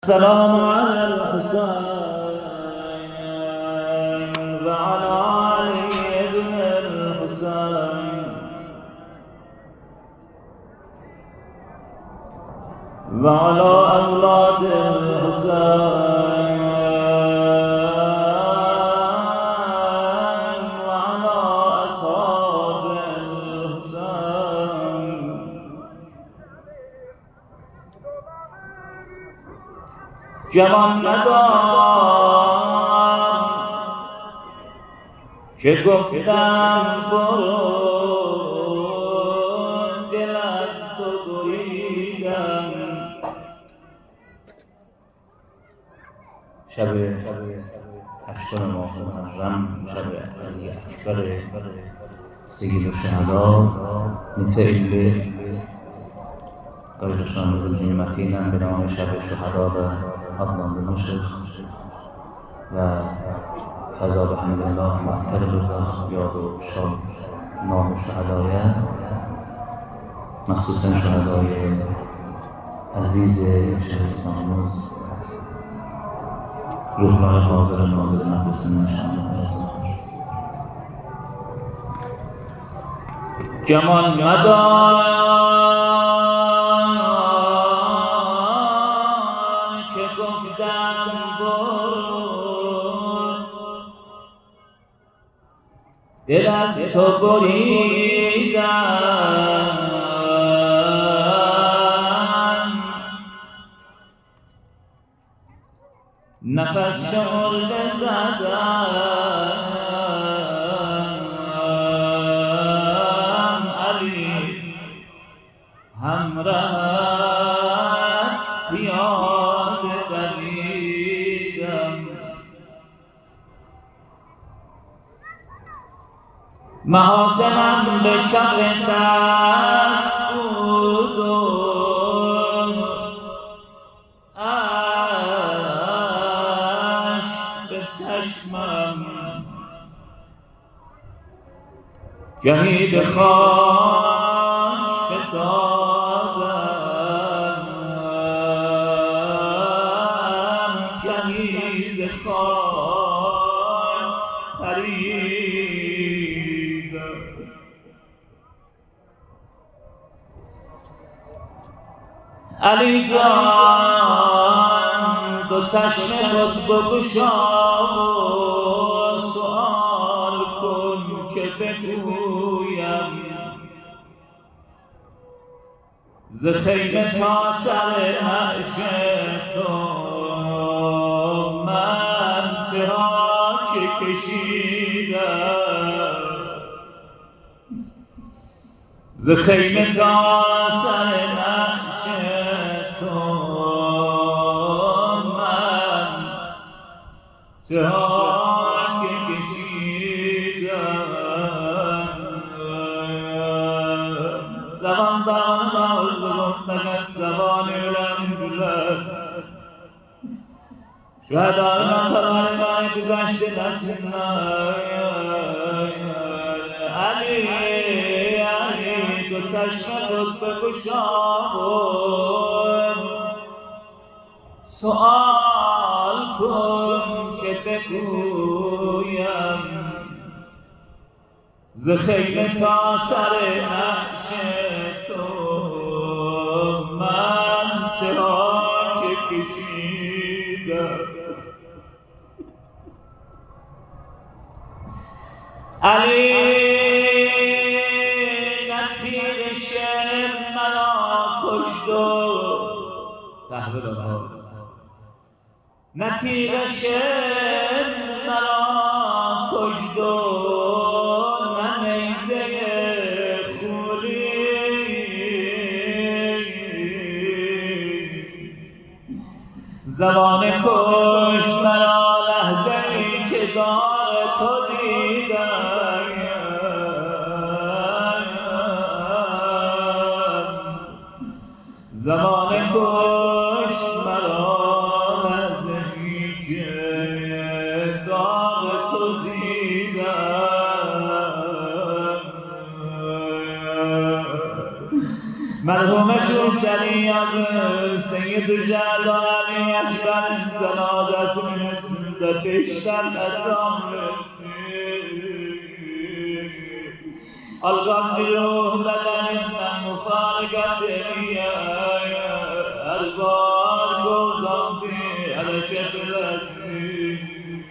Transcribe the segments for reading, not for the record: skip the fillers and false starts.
السلام على الحسين وعلى علي بن الحسين وعلى أولاد الحسين وعلى أصحاب الحسين. جوان مدار که گفتم برو دل از تو بریدم. شب 8 ماه محرم، شب علی اکبر سید الشهدا مثل قایدشان بزرگی متینم به نام شب شهدا و عدنان دمشق و قضا به حمدالله محتر روزاش یاد و شاد نام شهدایه، مخصوصا شهدای عزیز شهرستانموز روح‌الله حاضر ناظر نفس نشان. جمال مدار که گفتم برو دل از تو بریدم، نفس شعله زدم، علی همراهت پیاده دویدم. محاسنم به چپ دست بود و اشک به چشمم، گهی به خاک فتادم، گهی ز خاک پریدم. علی جان دو چشم خود بگشا و سؤال کن که بگویم، ز خیمه تا سر عرش تو من چرا که کشیدم، ز خیمه تا سر عرش تو من چرا که کشیدم. زبان دارم فقط زبان الحمدلله، شهدای من فرای من گذشته نسینا. علی علی دو چشم خود بگشا و سؤال کن که بگویم، ز خیمه تا سر عرش تو من چرا که کشیدم. علی نتیر شعر مرا کشت و تحویل آن نتیر شعر مرا کشت و نه نیزه خوری، زبان کشت مرا لحظه ای که دار تو دیدم. زبان کشت مرا لحظه ای که دار تو دیدم. مرحوم شوشتری از سید جلال yaşların cenazesinin üstünde 5 tane Al-Gamdi ruh bedeninden mufarikat ediyor El-Bar gozandı hareket etti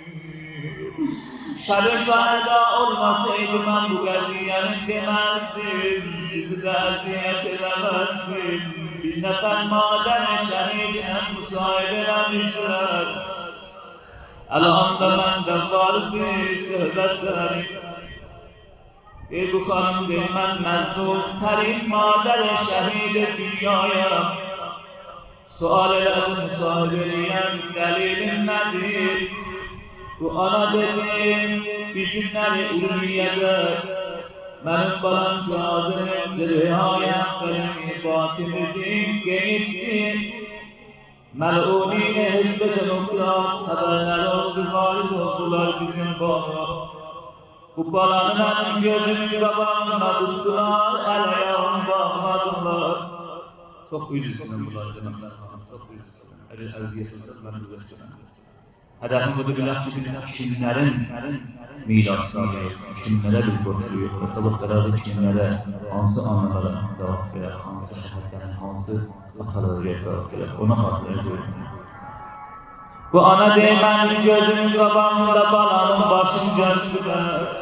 Şeriflerde olmasaydı ben bu gaziyenin demezdim Sizi de eziyet edemezdim Bir nefer maden şehidine müsaadelemişler Elhamda bende vardı söhbetleri Ey bu hanım ben mezun terin mader şehid dünyaya Sual ederim müsaadeleyen delilin nedir Bu ana dedim bir günleri ulviyede Benim balam cazimdir rihayetlerini batimizi geyittir Mel'unine hizbeten oklar haberler oldu galip oldular bizim bana Bu balanın gözümü babamına tuttular el ayağımı bağmadılar Çok üzülsün bunlar cenablar hanım çok üzülsün Eziyet olsun bana uzakçılar Hedefim budur ilaççı kimlerin mirasındayız, kimlərə biz borçluyuq və sabahları kimlərə, hansı anlara cavab verək, hansı şəhətlərin, hansı atalara cavab verək, ona xatırlayaq görürük. Bu ana deymənin gözünün qabağında balanın başın gözündə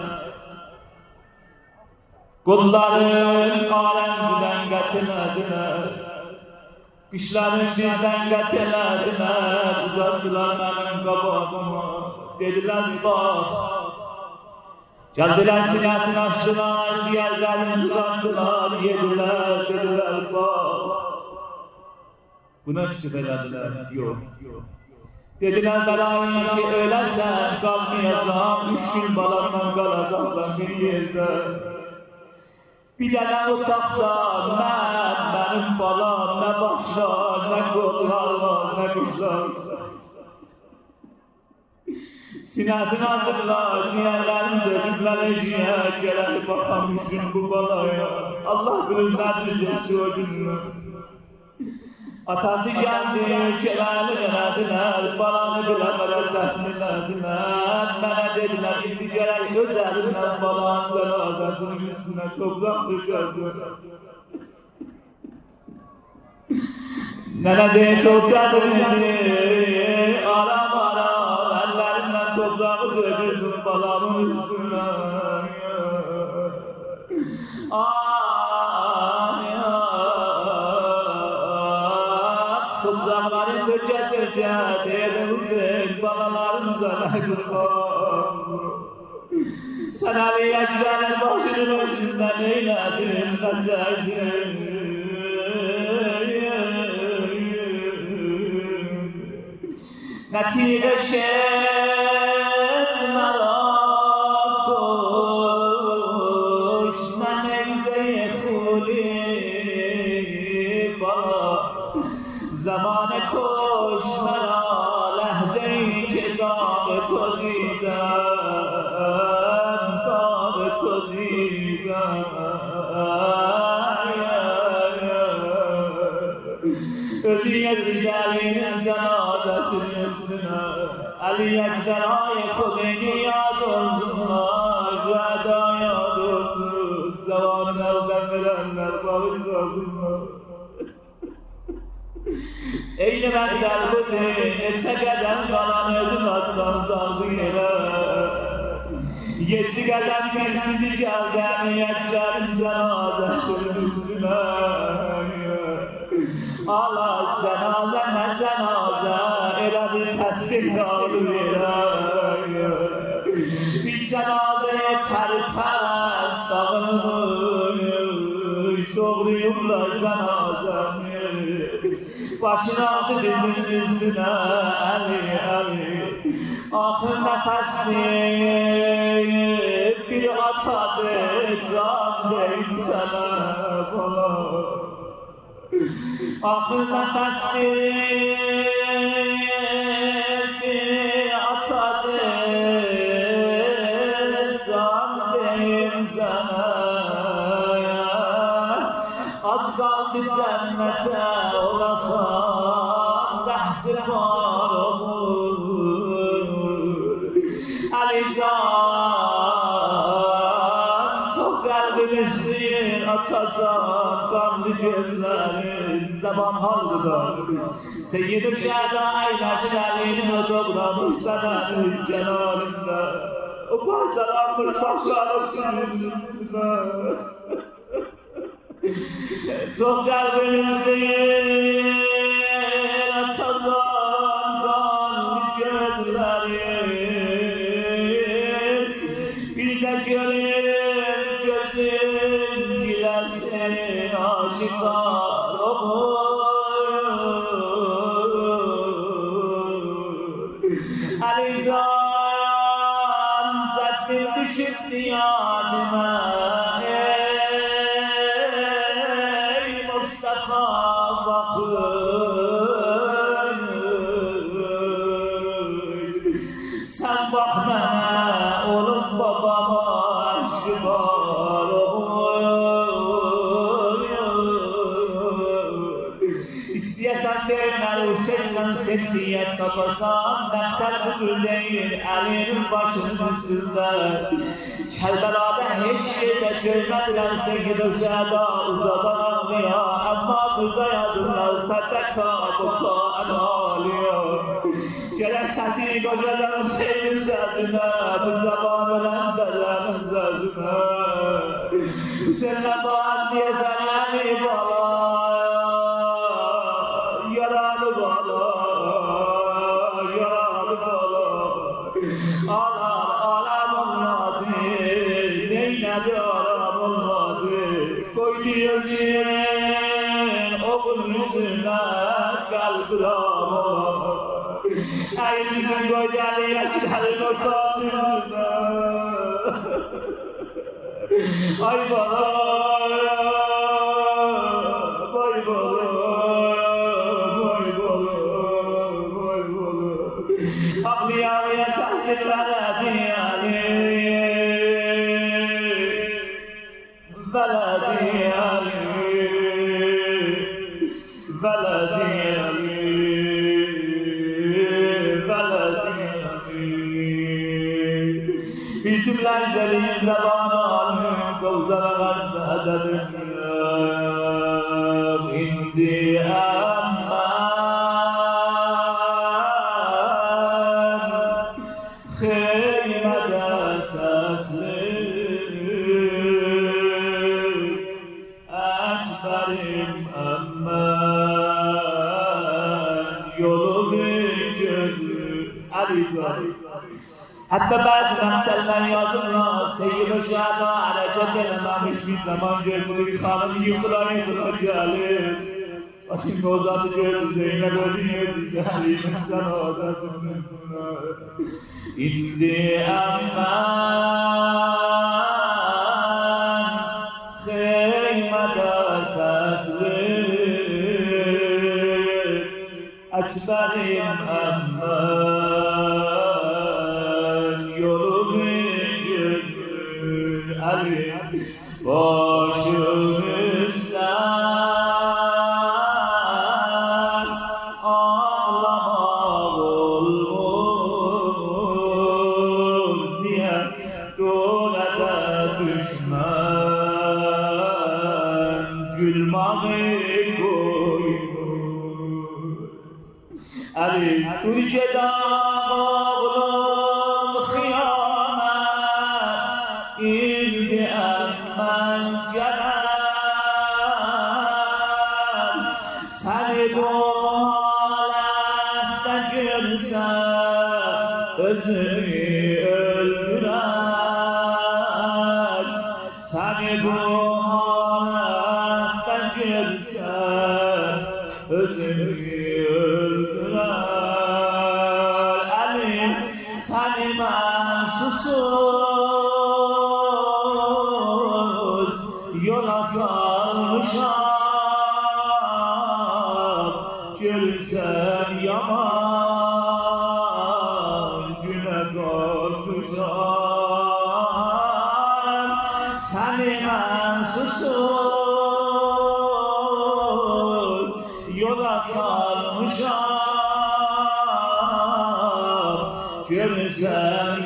Qulların aləmcüdən qətilədilər Qışların bizdən qətilədilər Uzatdılar mənim qabağıma Dediler bak Geldiler sinesini açtılar Yerlerini uzattılar Yediler dediler bak Buna şüphelediler yok Dediler belayına ki ölersen kalmayacağım 3 gün balamdan kalacaksan bir yerde Bir tane otaqda benim balam ne başlar ne kollar var ne kuşlar Sinesini hazırlar, ciğerlerini dökükleri ciğer Gelen bakamışsın bu balaya Allah bilir nedir geçti o günü Atası geldi, kelali denediler Balanı bilemeden defnilediler Bana dediler, indi gerek özelinden balanın cenazesinin üstüne toprak düşerdi Nene de toprağı aram Toprağı döküldüm balamın üstüne Toprakları töke töke Dedim balalarımıza ne kurban Sen Ali Ekber'in başının üstünden eyledin Nezeydin Netice زمان کش مرا لحظه که دام تو دیدم دام تو دیدم Özüyet giderinin cenazesinin üstüne Ali Ekber'ay Khomeini yad olsunlar Şehda yad olsun Zamanın elden verenler bağışlasınlar Eyni məqdər budur, neçə qədəm qalan özün addan saldı yerə 7 qədəm sizi gəldi əmiyyətlərin cənazəsinin üstünə Ala cənazə nə cənazə, elə bir təsbih qalır yerə Bir cənazəyə tərpər dağılmış, doğruyumlar cənazəni Başını aldı bizim üstüne Ali Ali Ahır nefesleyip bir atadı Can deyim sana bana Ahır nefesleyip bir atadı Can deyim sana Az kaldı cennete olasan Dehsi حال دار سید الشهداء نشر عليهم وتبرى مجتمع جلال الله وقال سلام الفخر تخجل بالزين تصدان قال جدلين بذكرين جزين جلسين عاشقان علیزان زد دل بشد یاد من ای مصطفی بخون sen bakma oğlum babama aşkı var İsteyesen vermel Hüseyin'den sevdiyet kapasan Nefter huzur değil Ali'nin başının üstünde Kelbela'da hiç şeyde görmediler Seyyid-i Şehda uzadan ağlıyor Ama kıza yazırlar Feteka bukaan ağlıyor Gerek sesini kocadan Hüseyin'in zerdine Bu zaman ölen belenin zerdine Hüseyin'le bağır diye zanemi bağlar Yaralı bağlar Yaralı bağlar Ağlar ağlamın nadir Neynedi ağlamın nadir Koydu yüzün Oğul yüzüne Kalbi ramar Ey yüzün koydu yaşların ortam yüzüne Ay bana Vay bana Vay bana Vay bana Ağlıya ağlıya sahtırlara بلدي علي بلدي علي بلدي علي بسم الله جليل زبان كوثر غرد أدب عندي أمان خيمة أساس أكبرم أمان يولي جزء علي حتى بعد من تلنا يازمنا سيد الشهداء على جد الإمام الشميد زمان جلد خانم يقرأي الرجال وشن نوزات جلد زينب وزينب جهلي من سنوات من سنة إندي أمان خيمة أساسل أكبرهم أمان Ali başımızdan ağlamak olmuş diye dolada düşman gülmeyi koymuş Ali Türkiye'de İndi əmmən gələn Səni bu aləmdə görsən Özünü öldürən Səni bu aləmdə görsən Özünü öldürən Əli səni mən susur yola salmışam Gülsen yaman güne korkmuşam Seni ben susuz yola salmışam Gülsen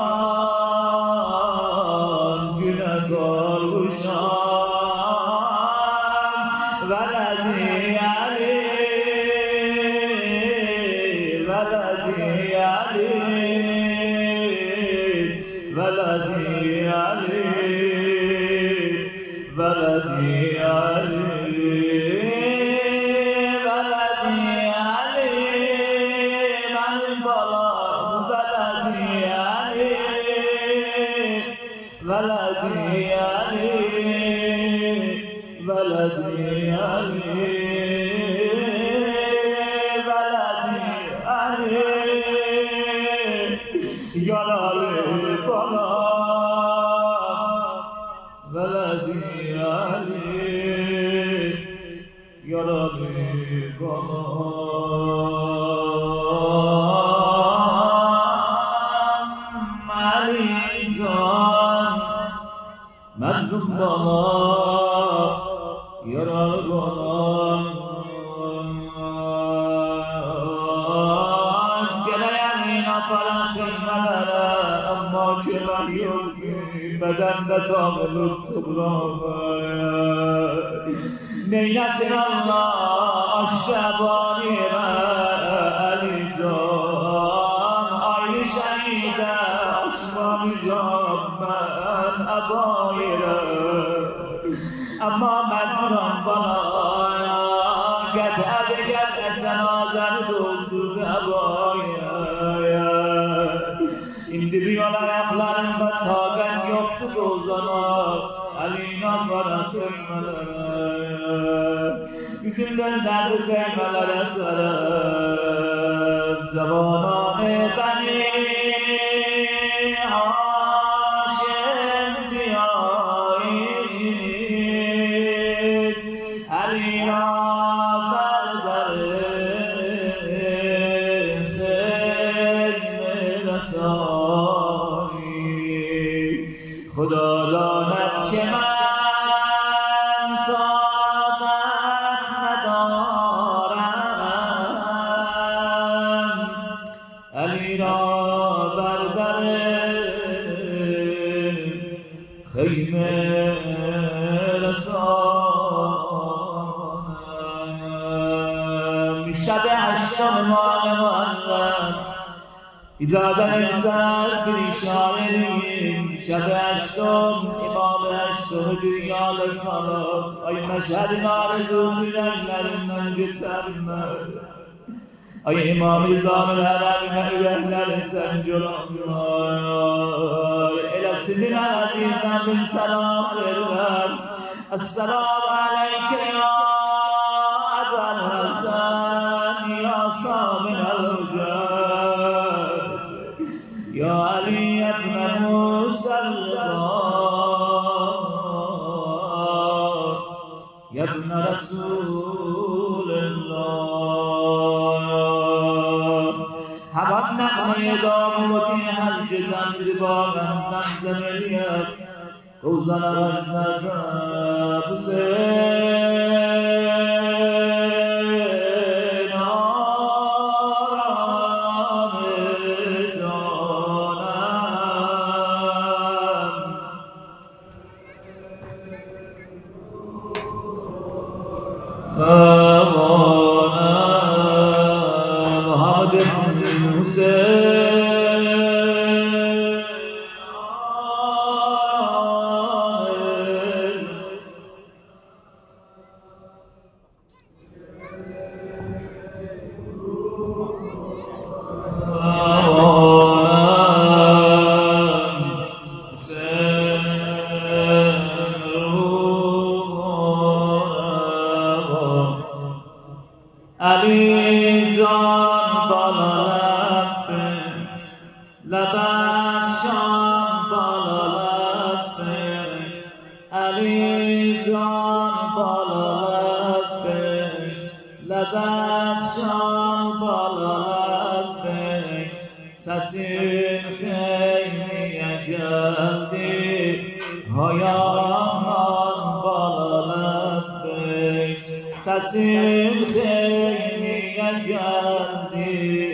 yaman güne korkmuşam Veledi Ali یالی بالا ولدی علی یالی بالا علی جان مظلوم بالا یالی بالا اما چرا یوگی بدن بدامل تبرام نیست الله شبانی علی جان آیل شهیده اشمان جان من ابایره اما مزران بالا گد ابگد جنازن دود ابایره İndi yol ayaklarında taben yoktu o zaman Ali'nin bana söymelere Yüzünden derdi keymelere sarıp Zamanı beni haşem diyayim Ali'na خدا داند که من طاقت ندارم علی را بر در خیمه رسانم شب هشتم ماه محرم ایجاد انسان پیشانیم شب هشتم امام هشتم جریال سلام ای مشهد آرزو سیرنگلerinden geçerler ای امام زامن الحرمlerinden جلالlar elesinin azizden bir selam verirler Esselamu aleyke ya Ebel Hasan ya Samin el-Hüccar Ya Ali ibn Musa Ya ibn Resulullah Havan naqmi damudi halci zanzibaran zanzamiliyat Kuzana vazzaga Hüseyin Muhammed Ali can bala lebbek Lebek şan bala lebbek Ali can bala lebbek Lebek şan bala lebbek Sesin xeyniye geldi Hayaman bala lebbek Sesin xeyniye geldi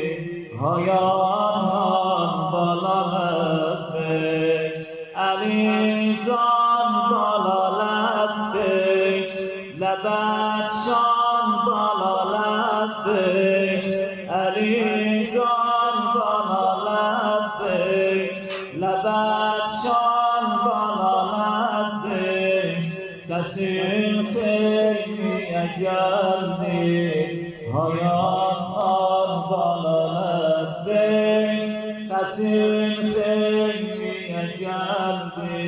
Hayaman bala lebbek Ali can bala lebbek Lebek şan bala lebbek Ali can bala lebbek Lebek şan bala lebbek Sesin xeyniye geldi Hayaman bala lebbek Sesin xeyniye geldi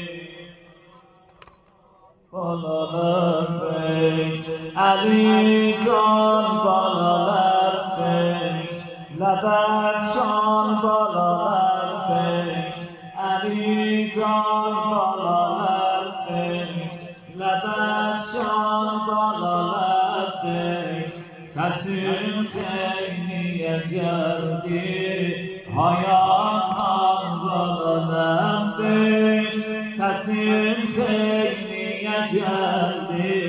Bala lebbek Ali can bala lebbek لبتشان بالا لبیک علی جان بالا لبیک لبتشان بالا لبیک سسیم خیلی گردی هایان بالا لبیک سسیم خیلی گردی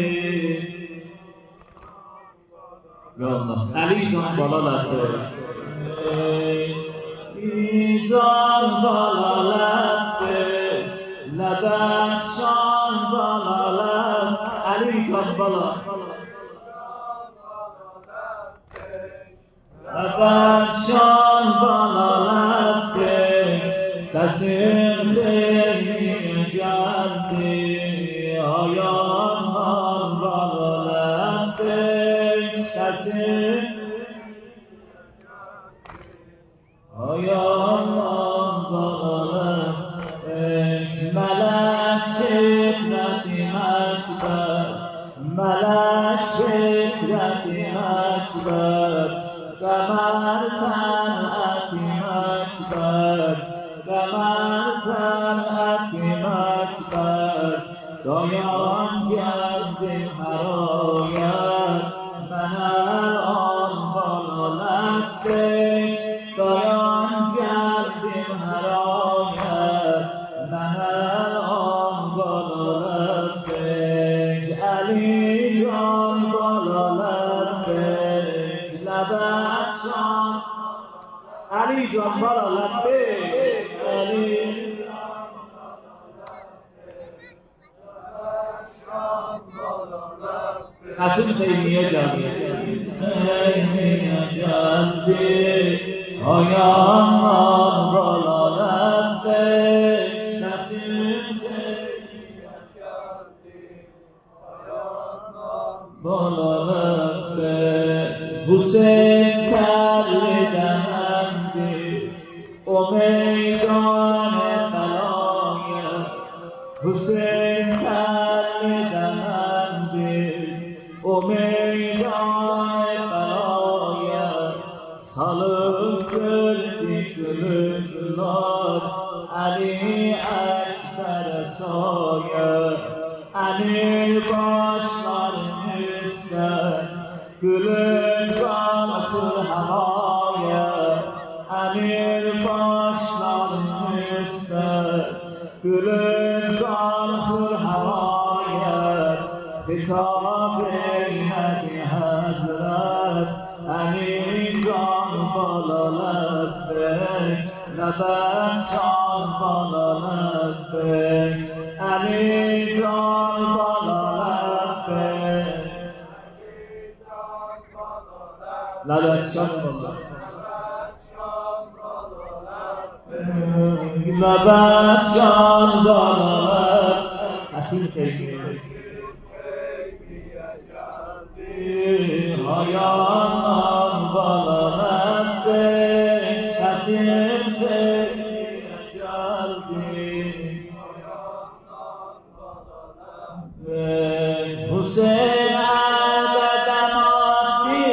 علی جان بالا لبیک علی جان بالا لبیک لبتشان بالا لبیک علی جان بالا لبتشان بالا لبیک سسیم خیلی گردی آیان بالا لبیک سسیم آیان بالا لبیک ملک شکرتی مکبر ملک شکرتی مکبر قمر طلعتی مکبر قمر طلعتی مکبر دایان گردیم هرایت من الان بالا لبیک دایان گردیم هرایت من الان بالا لبیک علی جان بالا لبیک لبتشان علی جان بالا لبیک علی سسیم خیلی جلدی خیلی جلدی آیان بالا لبیک سسیم خیلی جلدی بالا لبیک حسین کرلی دهندی امیدان بلایت حسین کرلی دهندی امیدان بلایت سالک کردی گلزار علی اکبر سایه علی başlar üstler gülüzar kır havaya علی başlar üstler gülüzar kır havaya خطاب ایندی حضرت علی جان بالا لبیک لبتشان بالا لبیک علی جان بالا لبیک لبتشان بالا لبتشان بالا سسیم خیلی آیان بالا لبیک سسیم خیلی جلدی حسین عددماتی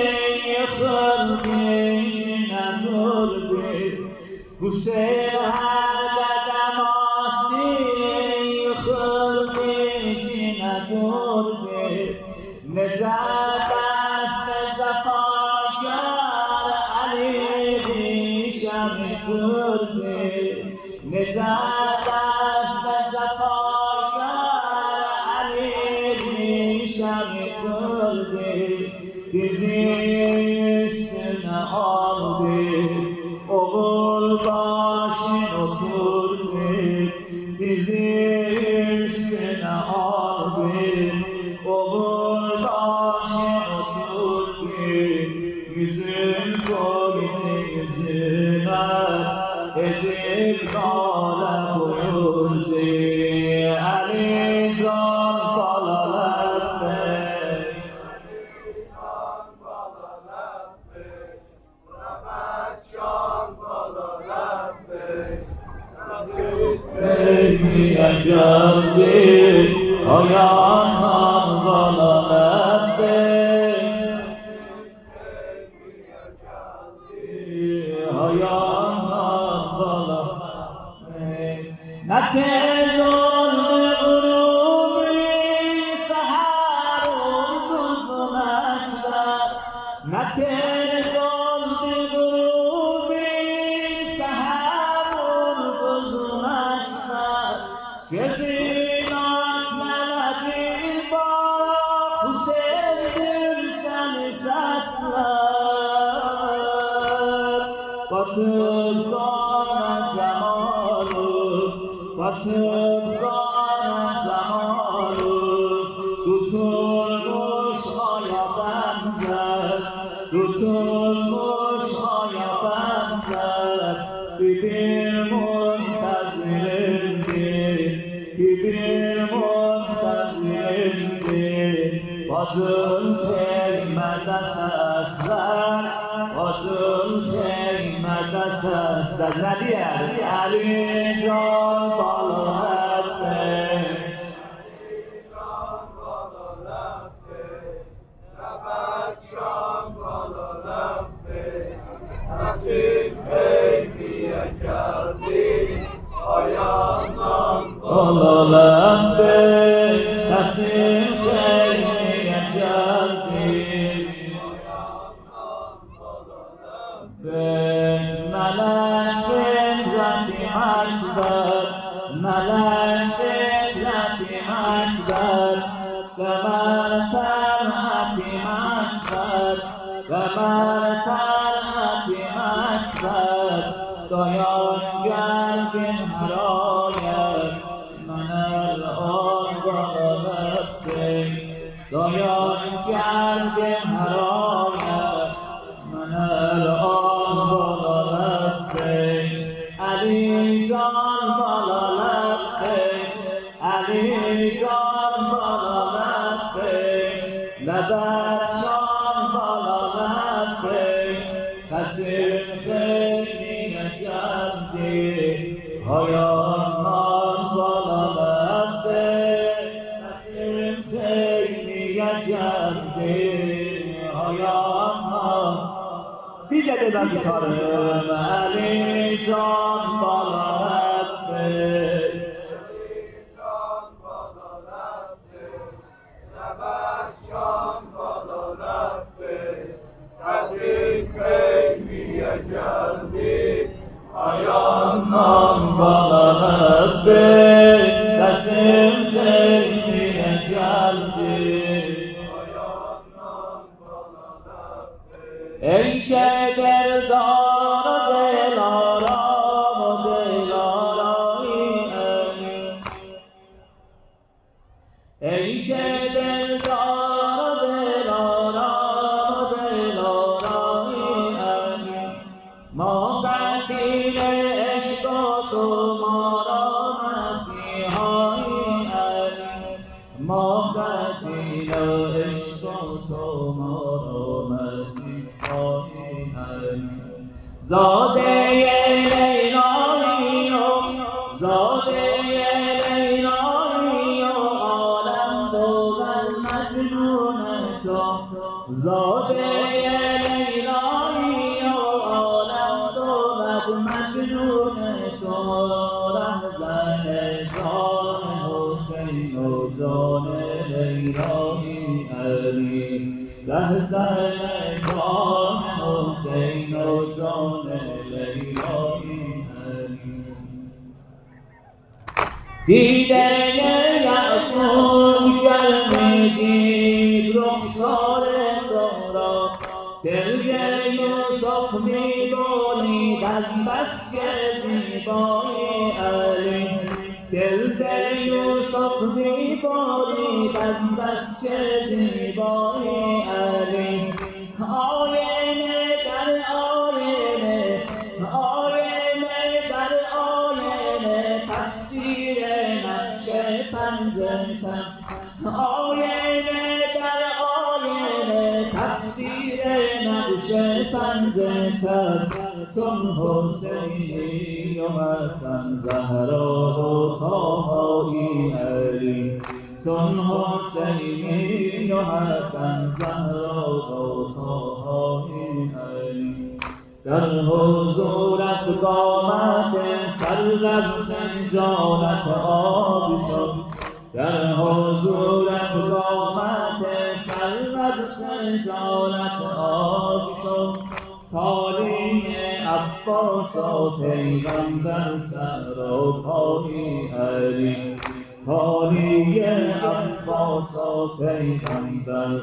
خلقی ندربی حسین عددماتی خلقی ندربی نزد دست زفاگر علی ریشم کردی نزد دست زفاگر علی ریشم کردی دیزی üstüne aldı oğul başın oturdu dizi üstüne aldı oğul başın oturdu yüzün koydu yüzüne edip kale koyuldu Ali Can Balalar Geldi ayağından bana آیان بالا نکه ظلم غروبی سحر و روز و مجبر نکه ظلم غروبی سحر و روز و مجبر که زینات ملکی با حسین سن سسلر با تبقان زمانو با تبقان زمانو دوتون مشهایا بندر دوتون مشهایا بندر بیبیر منتظرنده بیبیر منتظرنده بازم تیمت سسر بازم تیمت سسر ندیه علی جان بالا رفته نبت شام بالا رفته نسیم خیلی کردی آیانم بالا رفته سسیم خیلی کردی ملک رفتی مجبر ملک رفتی مجبر قمر فرحتی مجبر قمر فرحتی مجبر دایان جلبین هرایم من الان بالا رفته دایان جلبین هرایم من الان بالا رفته علی جان بالا رفته علی جان بالا رفته لبت شان بالا رفته سسیم خیلی کردی پایان بالا رفته سسیم خیلی کردی پایان دیگه دادم گیتارم علی جان بالا رفته نبت شام بالا رفته نسیم خیلی کردی آیانم بالا رفته سسیم خیلی کردی ای که دلدار و دلارام و دلارامی امین ای که دلدار و دلارام و دلارامی امین ما قتیل عشق و تو ما را مسیحایی امین ما قتیل عشق و تو ما را مسیحایی زاده لیلایی و زاده لیلایی و عالم بود مجنون تو زاده لیلایی و عالم بود مجنون تو رهزن جان حسین و جان لیلایی علی رهزن جان حسین و جان لیلایی علی دیده یعقوب شرمید رخسار تو را دل یوسف می‌بالید از بس که زیبایی علی دل یوسف می‌بالید از بس که زیبایی علی آینه در آینه آینه در آینه تفسیر نقش پنجتن آینه در آینه تفسیر نقش پنجتن چون حسینی و حسن زهرا و طاهایی علی چون حسینی و حسن زهرا و طاهایی علی در حضورت قامت سرغز خجالت آب شد در حضورت قامت سرغز خجالت آب شد تالی عباس و پیغمبر سراپای علی تالی عباس و پیغمبر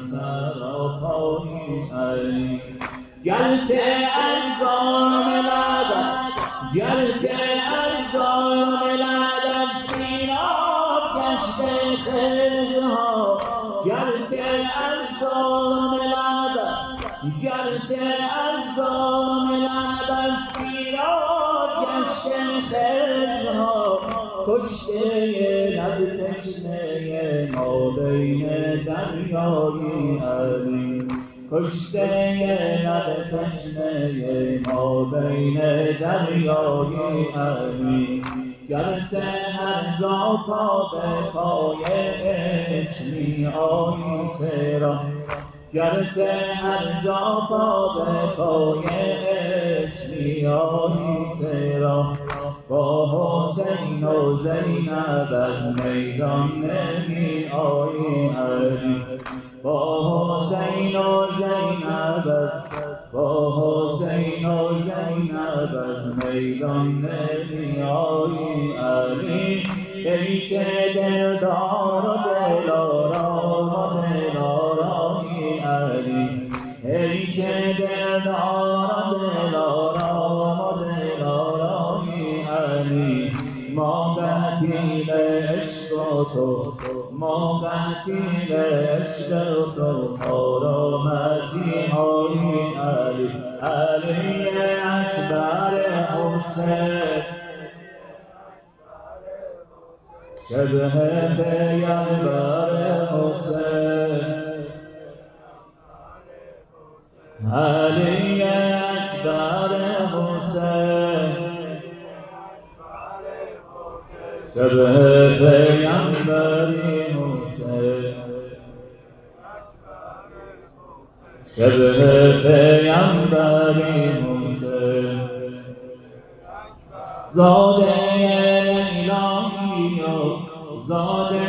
سراپای علی گرچه اجزام لعبت گرچه اجزام لعبت سیراب گشته خیزها گرچه اجزام لعبت گرچه اجزام لعبت سیراب گشته خیزها کشته لب تشنه ما بین دریای علی کشته لب تشنه ما بین دریای علی گرچه هر جا پا به پای عشق می آیی چرا گرچه هر جا پا به پای عشق می آیی چرا با حسین و زینب از میدان نمی آیی علی با حسین و زینب با حسین و زینب از میدان نمی آیی علی ای که دلدار و دلارام و دلارایی علی ای که دلدار و دلارام و دلارایی علی ما قتیل عشق تو ما قتیل عشق تو تارا مسیحایی علی علی اکبر حسین شبه پیغمبر حسین علی اکبر حسین شبه پیغمبری حسین شبه پیغمبری حسین زاده لیلایی و زاده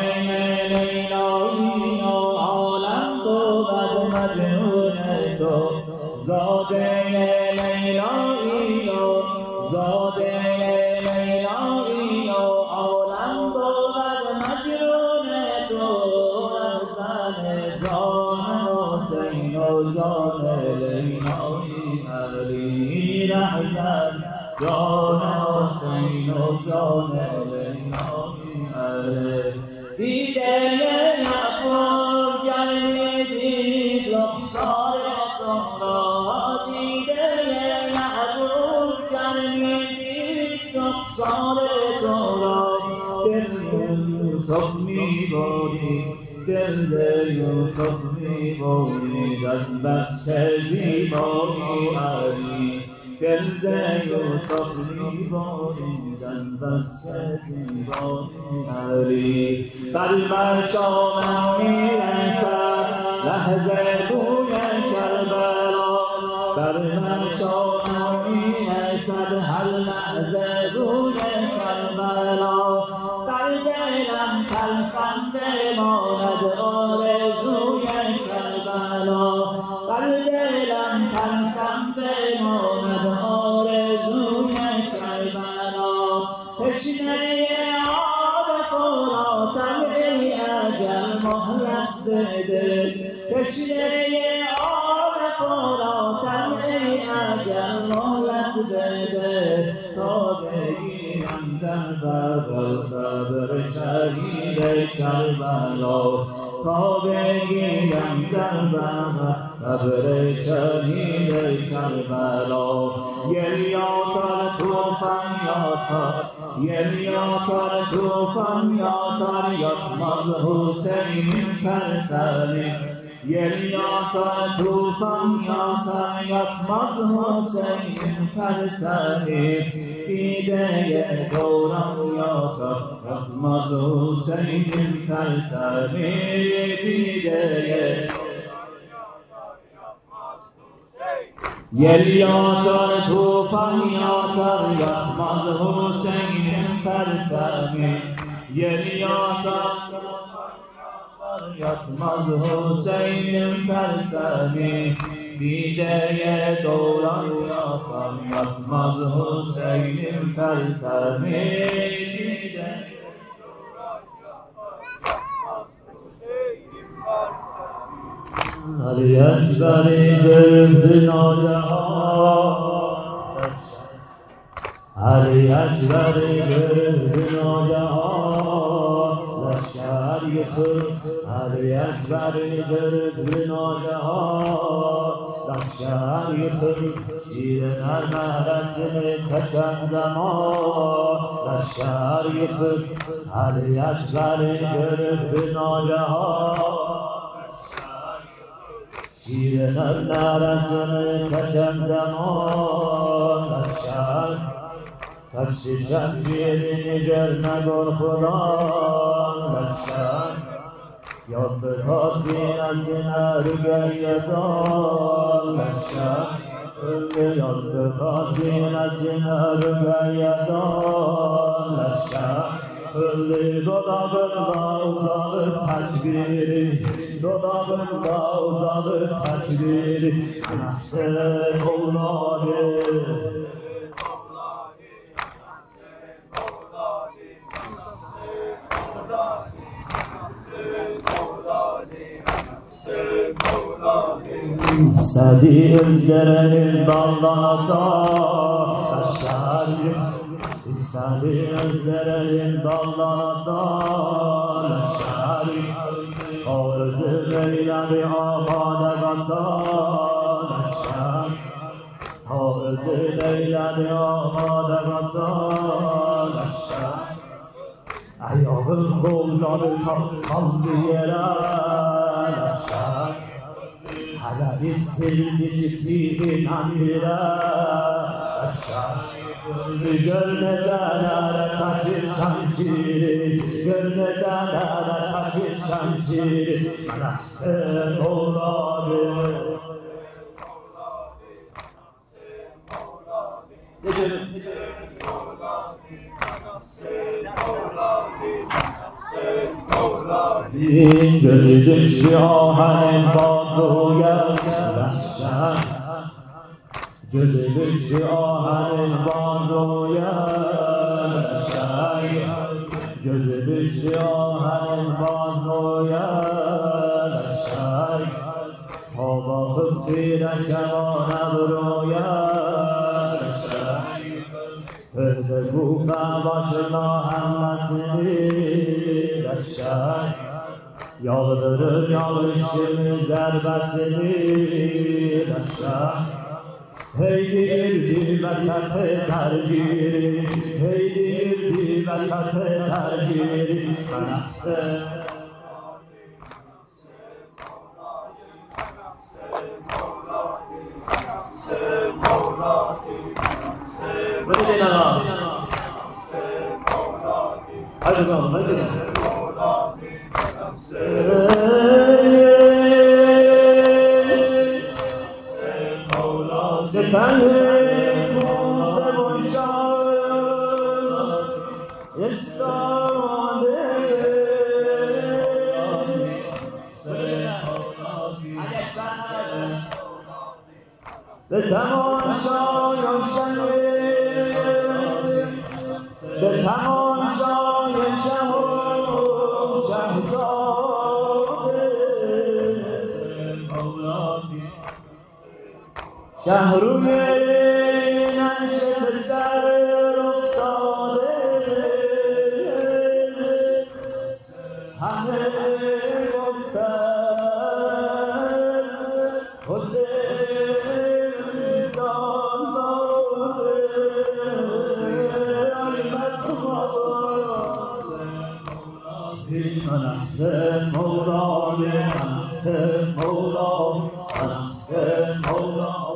لیلایی و عالم بود مجنون تو زاده لیلایی و زاده لیلایی و عالم بود مجنون تو زن جان حسین و جان لیلایی علی رحمت جان حسین و جان لیلایی علی دیده یعقوب گرمی دید رخسار تو را دیده یعقوب گرمی دید رخسار تو را دل یوسف می‌باری دل یوسف می‌باری از بس زیبایی علی دل یوسف می‌باری از بس زیبایی علی بر مشامم می‌رسد لحظه بوی کربلا بر مشامم می‌رسد هر لحظه بوی کربلا در دلم تلسم بماند آرزوی کربلا در دلم تلسم بماند آرزوی کربلا تشنه آب فراتم ای اجل مهلت بده تشنه آب فراتم ای اجل مهلت بده تا بگیرم در قبر شهید کربلا تا بگیرم در قبر شهید کربلا گریاتر توفان یاتر گریاتر توفان یاتر یتمز حسین پرسلی گریاتر توفان یاتر یتمز حسین پرسلی دیده دورم یاتر یتمز حسین پرسلی دیده یلیاتر توفانیاتر یتمز حسین پرتمی یلیاتر یتمز حسین پرتمی دیده دوران یاتر یتمز حسین پرتمی علی اکبر جلد ناجهان علی اکبر جلد ناجهان لشکر یکر علی اکبر جلد ناجهان لشکر یکر شیر نرمرسم تکن زمان لشکر یکر علی اکبر جلد ناجهان شیر نرسم کچم زمان لشکر سرشی شمشیری نگر نگر خدا لشکر یا فرحاسی نسینر گریدان لشکر یا فرحاسی نسینر گریدان لشکر dodağında uzalı takbiri dodağında uzalı takbiri sen oğlanı İstedi özlerin daldan atar aşağı İstedi özlerin daldan atar aşağı Arzu eylemi amane katar aşağı Arzu eylemi amane katar aşağı Ayağın kolları kaldı yere aşağı Hala istedi ciddi anbire aşağı Gönlelere takir şamşiri Gönlelere takir şamşiri Sen oğlanı Zinciri düşü ahenin bazuya Yaşar Gözü düşü ahenin bazuya Yaşar Gözü düşü ahenin bazuya Yaşar Ta bakıp tire kemane duruya Yaşar Öde gufe başına hemmesini Yaşar Yağdırır yağışını zerbesini Yaşar Heydirdi mesafe terciri Heydirdi mesafe terciri Kanakse Böyle değil Allah Hadi bakalım hadi Sepenim muze boşar İstade Ve temaşa yaşanır Ve temaşa yaşanır Şehrümerin enşe ser uftade Hame gofter Hüseyin dağları Anahsen Mevla'lı Anahsen Mevla'lı Anahsen Mevla'lı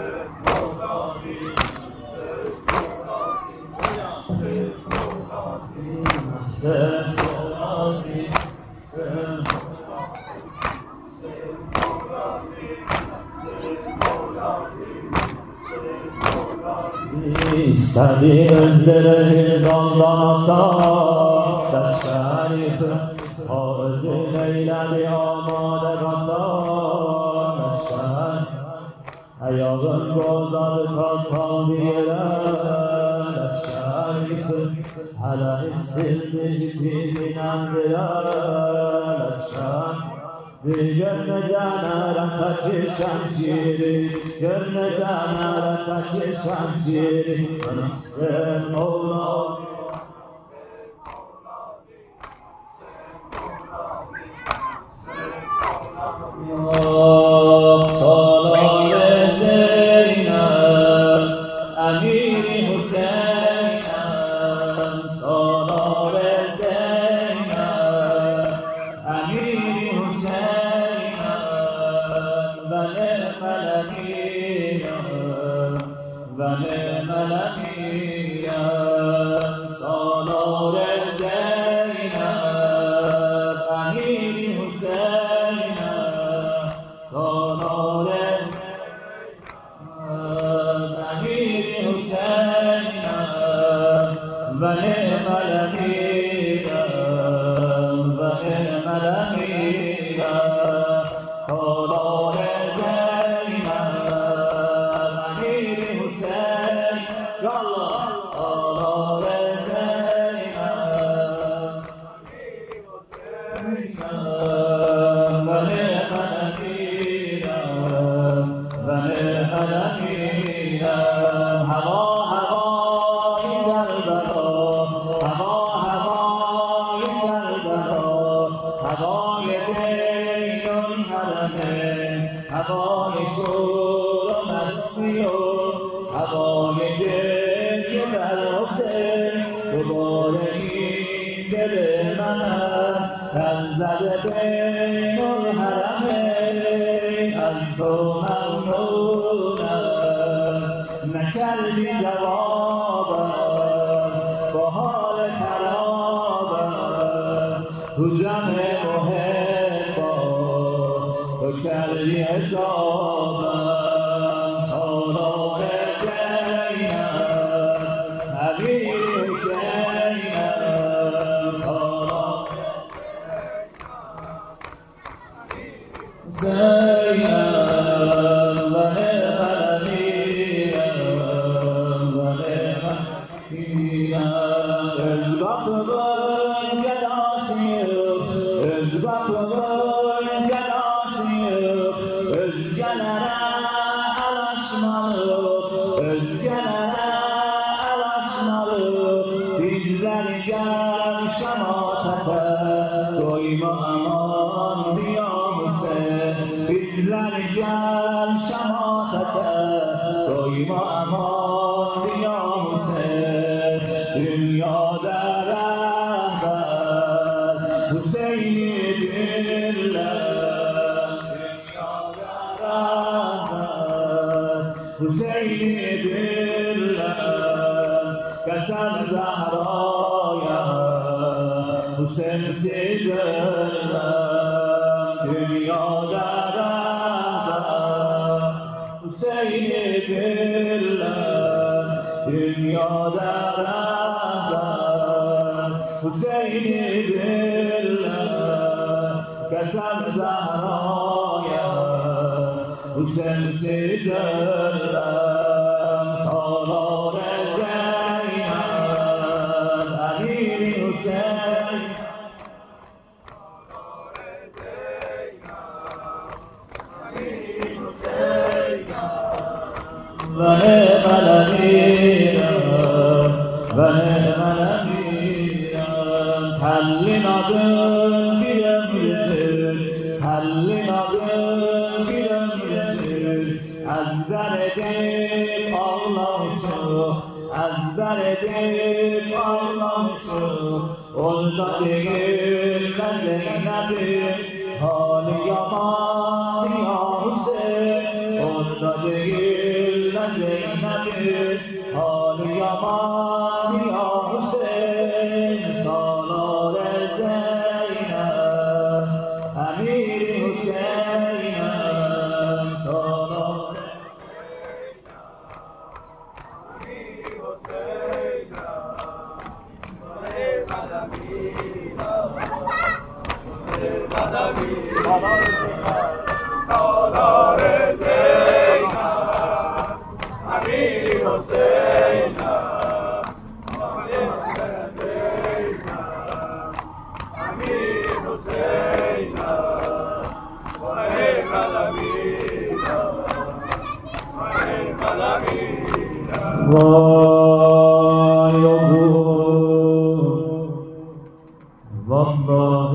Thank you. سبیل زره دالدان آسا در شریف حاضر لیلت آماده راسا در شریف ایاغن گذار کاسا بیرن در شریف حالا استلزی بینم بیرن در شریف جرن جانا رفت شمشیری جرن جانا رفت شمشیری نفس مولا سالار زینب امیر حسین سالار زینب امیر حسین و نعم الامیر و نعم الامیر سالار زینب امیر حسین سالار امیر حسین و نعم الامیر و نعم الامیر سالار زینب امیر حسین یا الله سالار زینب و نعم الامیر و نعم الامیر هوا هوای کربلا هوای کربلا هوای بین الحرمین هوای شور و مستی و هوای گریه بر حسین دوباره این دل من زده بین الحرمین از تو ممنونم نکردی جوابم با حال خرابم تو جمع محبا تو کردی حسابم سالار زینب امیر حسین سالار زینب و نعم الامیر و نعم الامیر ازباقبون جلاسیو ازباقبون جلاسیو ازجنرا الاشمالو ازجنرا الاشمالو bizler gel şamatata doyma aman diya Hüseyin bizler gel şamatata doyma aman diya Hüseyin dünyada rahmet Hüseyin'i dinler dünyada rahmet Hüseyin'i dinler Kesem Zahra'ya Hüseyin'siz ölmem dünyada rahmet Hüseyin'i dinler dünyada rahmet Hüseyin'i dinler Kesem Zahra'ya Hüseyin'siz ölmem Salar و نعم الامیر و نعم الامیر حلینادن بیرم حلینادن بیرم از در دل ağlamışım az در دل ağlamışım orada değil Zeynep'in hali yaman ya Hüseyin orada değil Zeynep'in hali yaman ya Hüseyin salam امیر حسینم سالار سالار زینب امیر حسینم امیر حسینم ونعم الامیر ونعم الامیر وای والله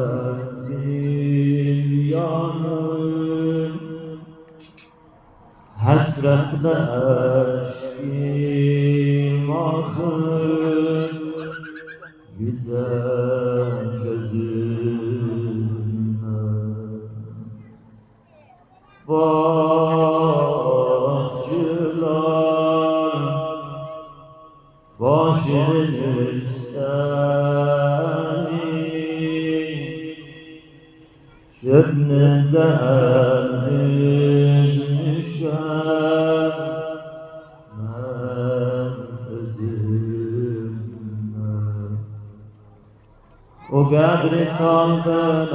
گردیانم حسرت نشیم آخر güzel gözüne bakçılar başını şebne zermişem ben özümle o qəbri sandın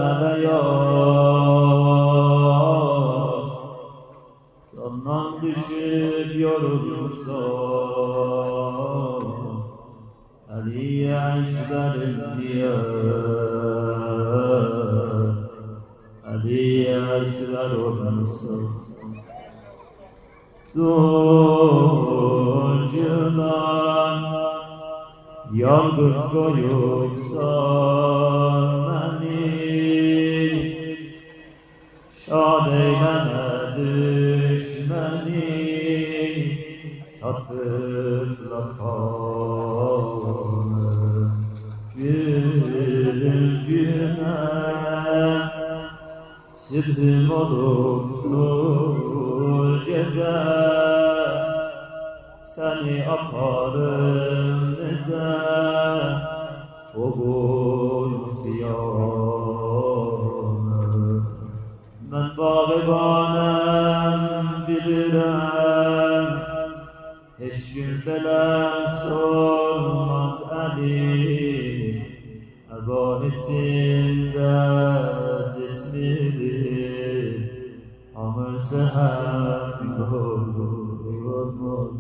əvəyaz sandan düşüb yorulmuşsan Əli Əkbərim diyə Əli əsrər olmuşsan Duncudan yalqız qoyubsan məni şad eyləmə düşməni satırla kanım gülcünə sübhüm olubdur gecə səni aparım necə oğul xiyamı mən bağıbanəm bilirəm heç gün beləm sormaz Əli əban içində cismidir hamı səhər olur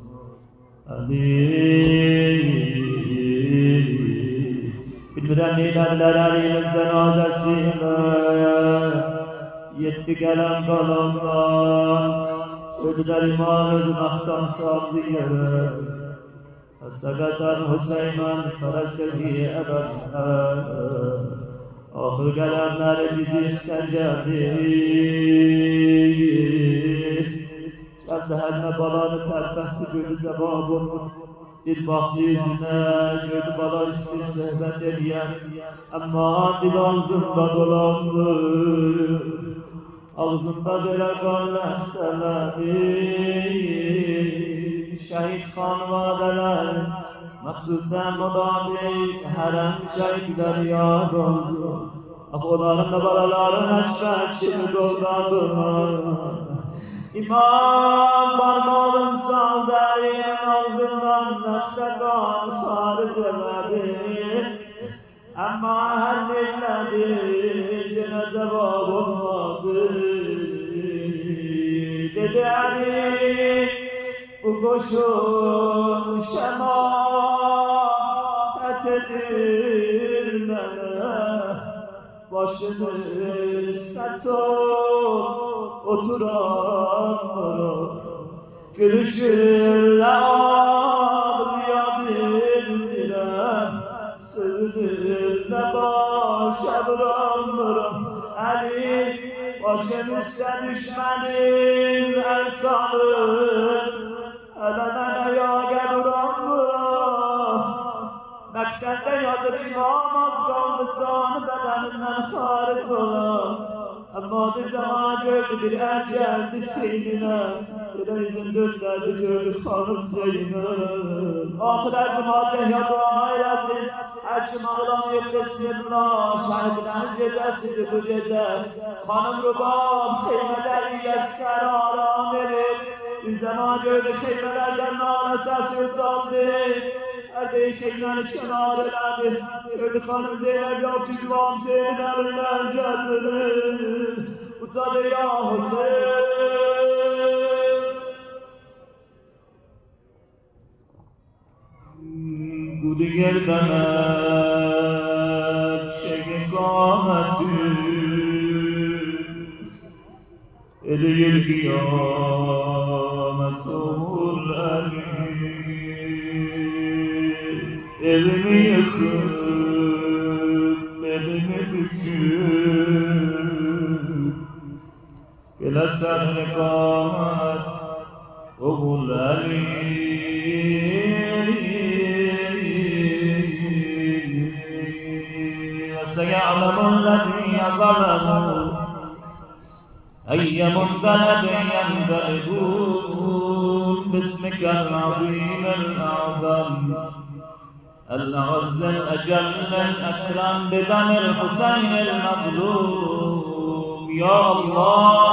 bilmirəm neylədilər Əli'nin cənazəsində yetti gələn qalanlar öldülər iman özünaqdan saldı yerə Səqətən Hüseynən fərəsəhi əbədinə axır gələnləri bizi işkəncədir Gəldi həlmə balanı tərbəxti gördü cavab olmur Bir baxdı yüzünə gördü bala istir söhbət eləyən Əmma dil ağzında dolanır Ağzında belə qan ləxtələri Şəhid xanvadələr Məxsusən müdafiə hərəm şəhidlər yad olsun Onların da balaların əkbər kimi doğradırlar İmam barmağın sağzərin ağzından nəşrəqan xaric elədi Əmma həll elədi, yenə cavab olmadı Dedi Əli, bu qoşun şəmatət edir mənə Başını üstə çox oturanlara Gülüşürlə ağlıya bilmirəm Sığdırlə başa vuranlara Əli, başım üstə düşmənim əl çalır Hələ mənə yagə vuranlara Məkkəndə yazır imam az qaldı canı bədənindən xaric olan Amma bir zaman gördü bir əl gəldi seninə Denizin dönlerdi gördü hanım Zeynep. Ahir zaman ya dua eylesin. Herkim ağlamıyor Bismillah. Şahitlerin cezesidir bu ceze. Hanım Rubam kelimeleri yesker aram verir. Bir zaman gördü kelimelerden nâle sesi uzandı. Erdeği kelimenin kenarılardı. Gördü hanım Zeynep yaptı güvam Zeynep'den geldi. Uzadı ya Hüseyin. Diğer demek şekin kâmeti Edeyir kıyamet olur elimi yıkıp elimi büküp Gelesen kâmet olur سيعلم الذين ظلموا أي منقلب ينقلبون باسمك العظيم الأعظم الأعز الأجل الأكرم بدم الحسين المظلوم يا الله